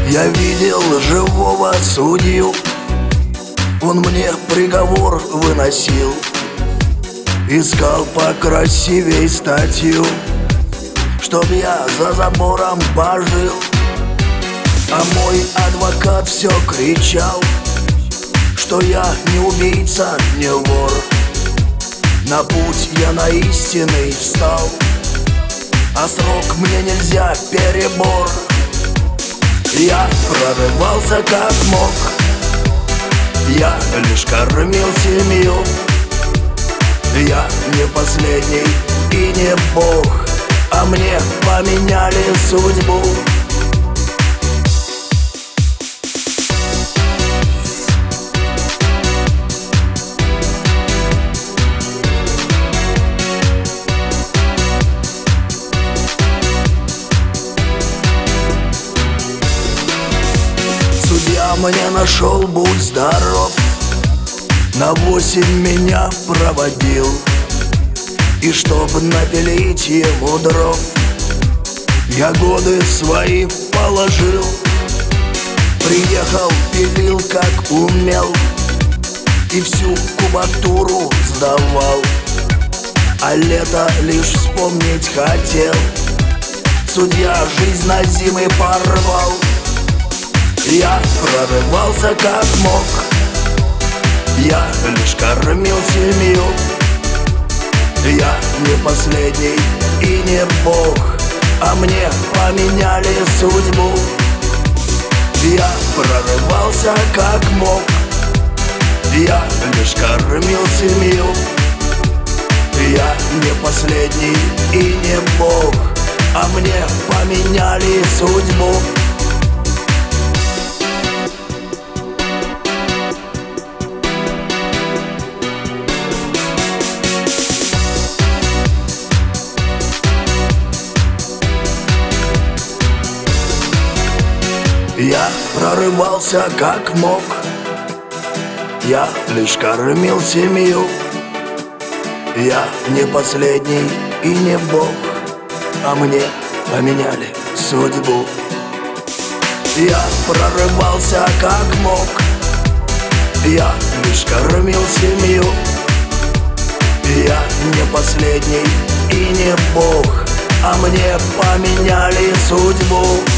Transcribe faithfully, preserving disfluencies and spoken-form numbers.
Я видел живого судью, он мне приговор выносил. Искал покрасивей статью, чтоб я за забором пожил. А мой адвокат все кричал, что я не убийца, не вор. На путь я на истинный встал, а срок мне нельзя, перебор. Я прорывался как мог, я лишь кормил семью. Я не последний и не бог, а мне поменяли судьбу. Судья мне нашел, будь здоров, на восемь меня проводил. И чтоб напилить ему дров, я годы свои положил. Приехал, пилил как умел, и всю кубатуру сдавал. А лето лишь вспомнить хотел, судья жизнь на зимы порвал. Я прорывался как мог, я лишь кормил семью. Я не последний и не бог, а мне поменяли судьбу. Я прорывался как мог, я лишь кормил семью. Я не последний и не бог, а мне поменяли судьбу. Я прорывался как мог, я лишь кормил семью. Я не последний и не бог, а мне поменяли судьбу. Я прорывался как мог, я лишь кормил семью. Я не последний и не бог, а мне поменяли судьбу.